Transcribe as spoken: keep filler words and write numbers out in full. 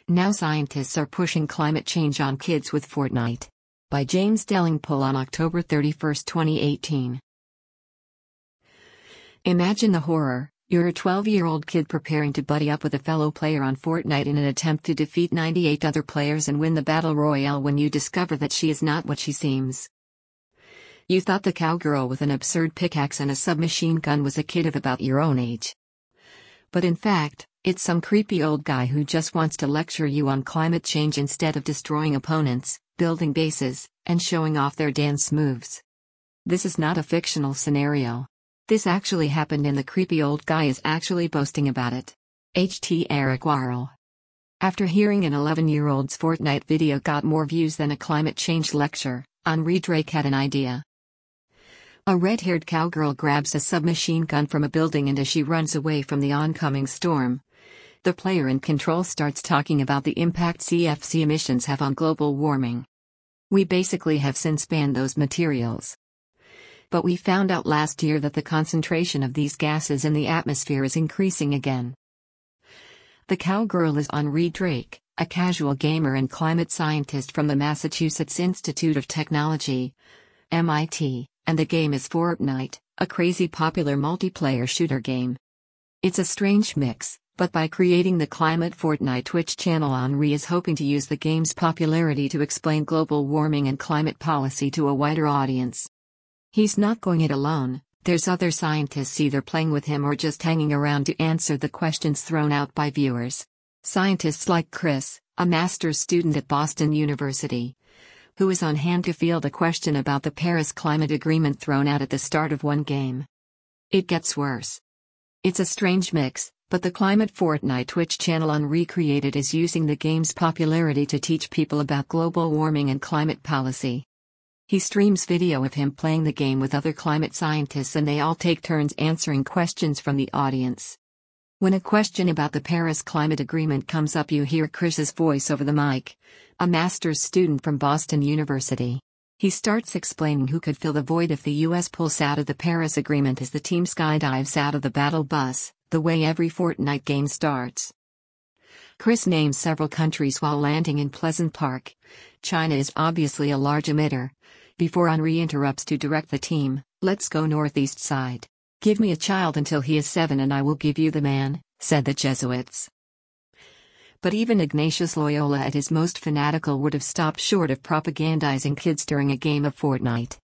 Now scientists are pushing climate change on kids with Fortnite. By James Delingpole on October thirty-first, twenty eighteen. Imagine the horror. You're a twelve-year-old kid preparing to buddy up with a fellow player on Fortnite in an attempt to defeat ninety-eight other players and win the battle royale when you discover that she is not what she seems. You thought the cowgirl with an absurd pickaxe and a submachine gun was a kid of about your own age. But in fact, it's some creepy old guy who just wants to lecture you on climate change instead of destroying opponents, building bases, and showing off their dance moves. This is not a fictional scenario. This actually happened and the creepy old guy is actually boasting about it. H T Eric Warrell. After hearing an eleven-year-old's Fortnite video got more views than a climate change lecture, Henri Drake had an idea. A red-haired cowgirl grabs a submachine gun from a building and as she runs away from the oncoming storm, the player in control starts talking about the impact C F C emissions have on global warming. We basically have since banned those materials. But we found out last year that the concentration of these gases in the atmosphere is increasing again. The cowgirl is Henri Drake, a casual gamer and climate scientist from the Massachusetts Institute of Technology, M I T, and the game is Fortnite, a crazy popular multiplayer shooter game. It's a strange mix. But by creating the Climate Fortnite Twitch channel, Henri is hoping to use the game's popularity to explain global warming and climate policy to a wider audience. He's not going it alone, there's other scientists either playing with him or just hanging around to answer the questions thrown out by viewers. Scientists like Chris, a master's student at Boston University, who is on hand to field a question about the Paris Climate Agreement thrown out at the start of one game. It gets worse. It's a strange mix. But the Climate Fortnite Twitch channel Henri created is using the game's popularity to teach people about global warming and climate policy. He streams video of him playing the game with other climate scientists and they all take turns answering questions from the audience. When a question about the Paris Climate Agreement comes up, you hear Chris's voice over the mic, a master's student from Boston University. He starts explaining who could fill the void if the U S pulls out of the Paris Agreement as the team skydives out of the battle bus, the way every Fortnite game starts. Chris names several countries while landing in Pleasant Park. China is obviously a large emitter. Before Henri interrupts to direct the team, let's go northeast side. Give me a child until he is seven and I will give you the man, said the Jesuits. But even Ignatius Loyola at his most fanatical would have stopped short of propagandizing kids during a game of Fortnite.